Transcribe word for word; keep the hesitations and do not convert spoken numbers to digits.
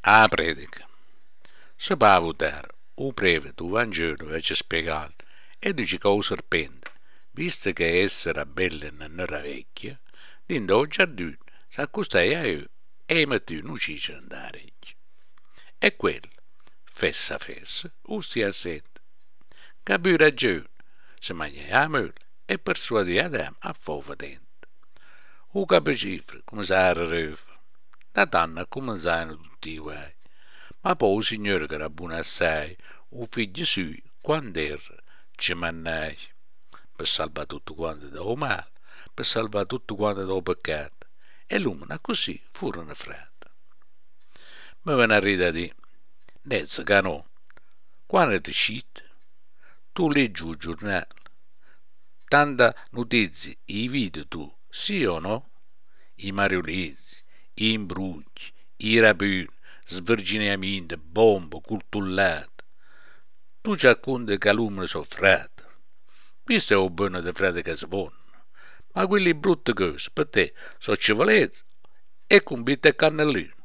A predica. Se va votare, o breve tu Vangelo fece spiegare e dice che o serpente, visto che essere bella e non era vecchia, dentro il giardino si accostai a io e mettì un'ucciso andare. E quello, fessa fessa, o stia sette. Capì ragione, si mangiai a mela e persuadì Adamo a fova dentro. O capicifre, come si era da tanto cominciarono tutti i guai. Ma poi il Signore che era buono assai, o figlio suo, quando era, ci mannai, per salvare tutto quanto da male, per salvare tutto quanto da peccato. E l'uomo così furono fratti. Ma ve ne rida di, nezza che no, quando ti scite, tu leggi il giornale, tanta notizie, i video tu, sì o no? I mariolesi, i imbrugli, i rapini, sverginamenti, bombe, cultullate. Tu ci racconti che l'uomo soffrato. Questo è il buono di frate che si pone. Ma quelle brutte cose per te sono civilezze e convite cannellino.